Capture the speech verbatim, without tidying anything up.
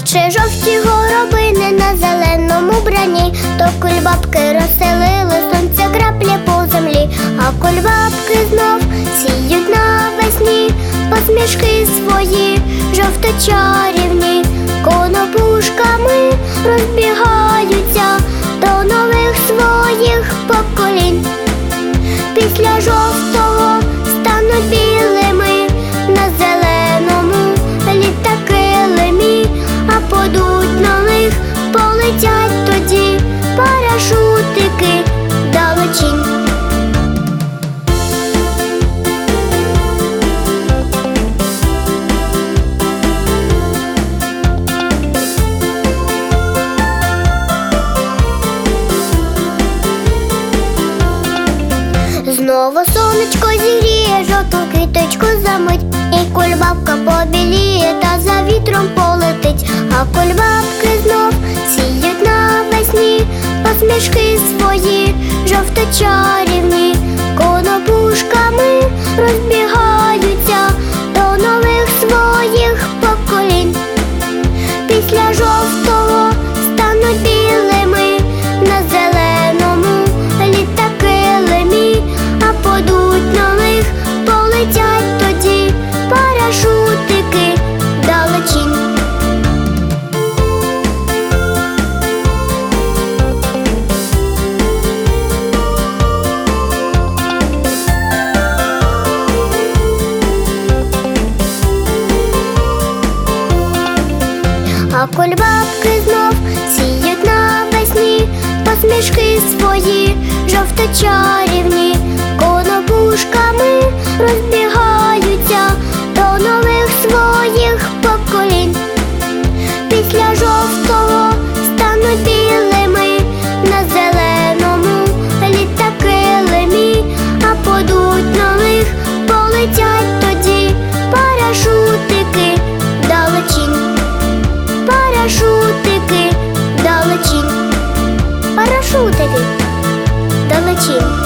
наче жовті горобини на зеленому брані. То кульбабки розселили сонця краплі по землі, а кульбабки знов сіють навесні посмішки свої жовто-чарівні, конопушками розбігаються до нових своїх поколінь. Після жовтого стануть білими на зеленому літаки-лемі, а подуть нових полетять тоді парашутики далечінь. Знову сонечко зігріє жовту квіточку замить, і кульбабка побіліє та за вітром полетить, а кульбабки знов сіють навесні посмішки свої жовто-чарівні, конопушками розбігаються до нових своїх поколінь. Після жовтого стануть білими на зеленому літаки-лемі, а подуть нових полетять тоді парашутики далечінь. А кульбабки знов сіють навесні посмішки свої жовто-чарівні, конопушками розбігаються до нових своїх поколінь. Після жовтого стануть білими на зеленому літаки-лемі, а подуть нових полетять тоді парашутики далечінь. Парашутики далечінь. Парашутики далечінь.